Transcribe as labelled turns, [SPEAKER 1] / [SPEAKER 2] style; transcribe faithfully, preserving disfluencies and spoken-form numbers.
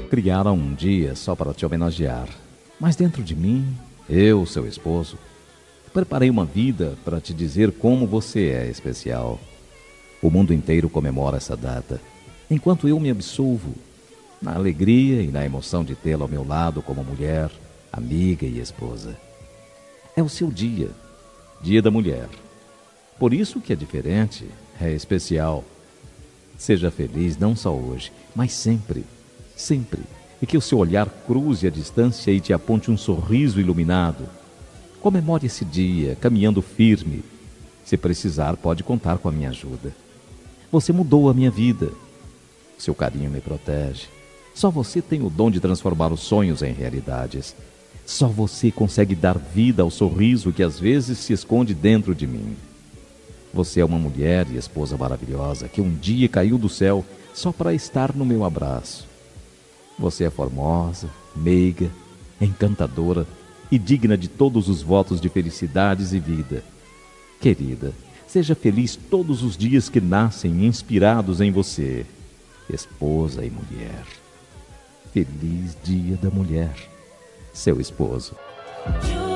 [SPEAKER 1] Criaram um dia só para te homenagear. Mas dentro de mim, eu, seu esposo, preparei uma vida para te dizer como você é especial. O mundo inteiro comemora essa data, enquanto eu me absolvo na alegria e na emoção de tê-la ao meu lado como mulher, amiga e esposa. É o seu dia, Dia da Mulher. Por isso que é diferente, é especial. Seja feliz não só hoje, mas sempre, sempre. E que o seu olhar cruze a distância e te aponte um sorriso iluminado. Comemore esse dia, caminhando firme. Se precisar, pode contar com a minha ajuda. Você mudou a minha vida. Seu carinho me protege. Só você tem o dom de transformar os sonhos em realidades. Só você consegue dar vida ao sorriso que às vezes se esconde dentro de mim. Você é uma mulher e esposa maravilhosa que um dia caiu do céu só para estar no meu abraço. Você é formosa, meiga, encantadora e digna de todos os votos de felicidades e vida. Querida, seja feliz todos os dias que nascem inspirados em você, esposa e mulher. Feliz Dia da Mulher, seu esposo.